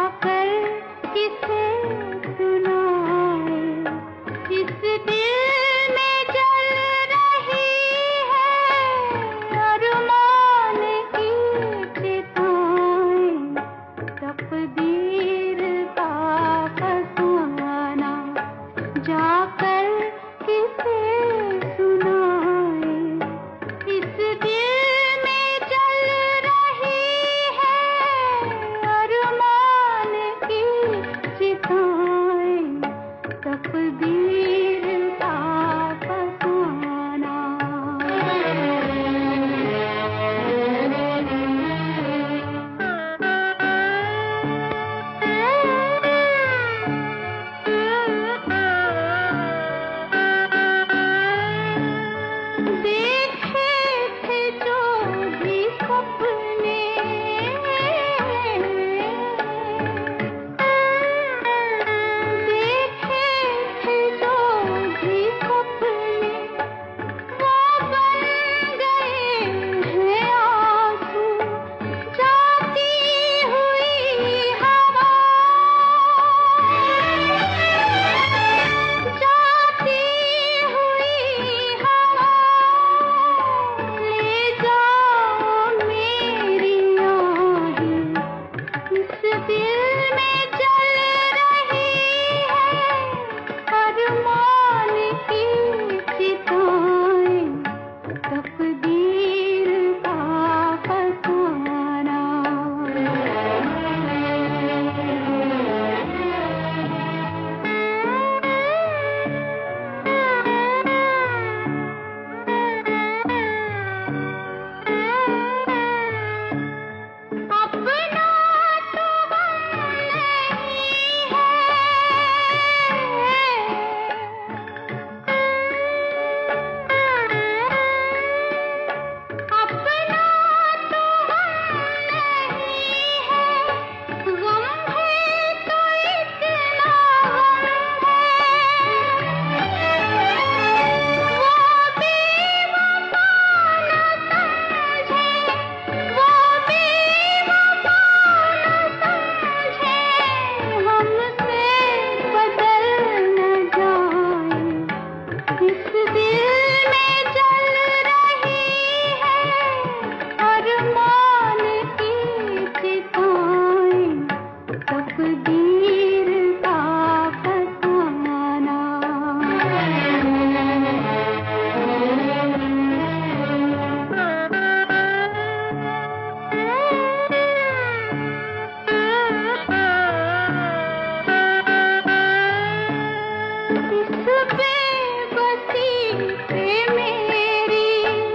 जाकर किसे सुनाए, इस दिल में जल रही है अरमान की चिताएं। तकदीर का फसाना जाकर किसे सुनाए, इस दिल में जल रही है अरमान की चिताएं। तकदीर का फसाना। देखे थे जो भी सपने, देखे थे जो भी सपने, वो बन गए हैं आंसू जाती हुई हवा, जाती हुई हवा। ले जाओ मेरी आहें, इस दिल में जल रही है अरमान की चिताएं। तकदीर का फसाना। अपना तो हम नहीं है, अपना तो हम नहीं है, गम है तो इतना गम है। वो बेवफा न समझे, वो बेवफा न समझे, हमसे बदल न जाए, इस दिल में जल रही है अरमान की चिताएं। तकदीर का फसाना। इस बेबसी पे मेरी,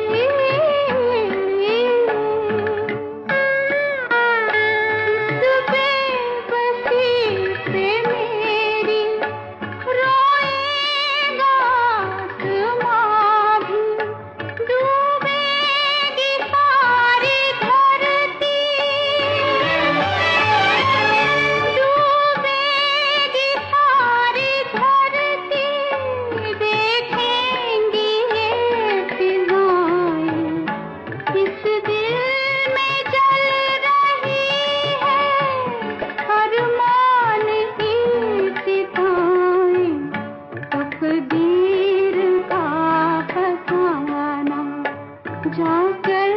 इस बेबसी पे मेरी, रोएगा आसमां भी, डूबेगी सारी धरती, डूबेगी सारी धरती। देखेंगी ये फिजाएं, इस दिल में जल रही है अरमान की चिताएं। तकदीर का फसाना जाकर